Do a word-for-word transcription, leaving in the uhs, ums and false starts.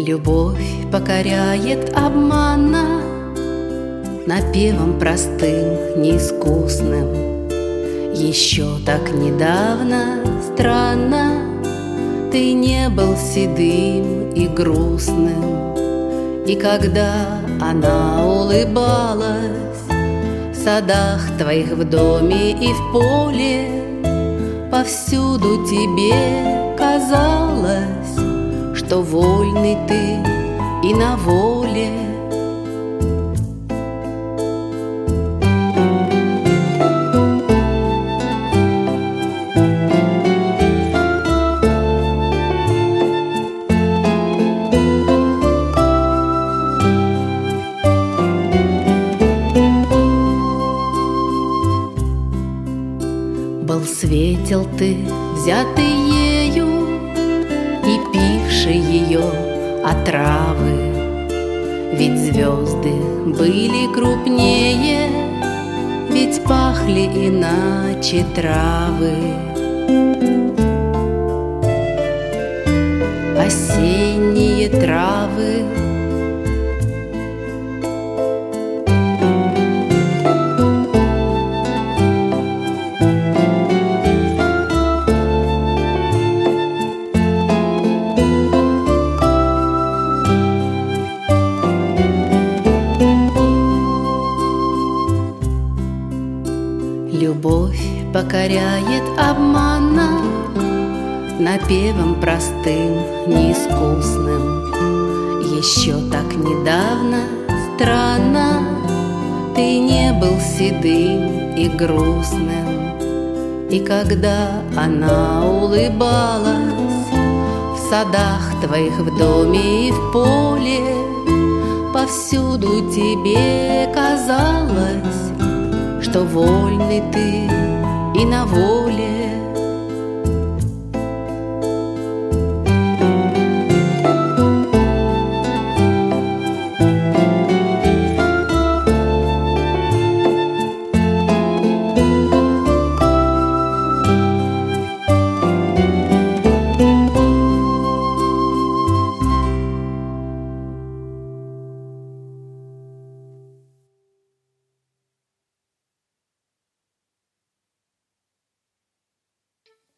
Любовь покоряет обманно, напевом простым, неискусным. Еще так недавно, странно, ты не был седым и грустным. И когда она улыбалась в садах твоих, в доме и в поле, повсюду тебе казалось, что вольный ты и на воле. Был светел ты, взятый ею и пивший ее отравы. Ведь звезды были крупнее, ведь пахли иначе травы. Осенние травы. Любовь покоряет обманно, напевом простым, неискусным. Еще так недавно, странно, ты не был седым и грустным. И когда она улыбалась в садах твоих, в доме и в поле, повсюду тебе казалось, что вольный ты и на воле.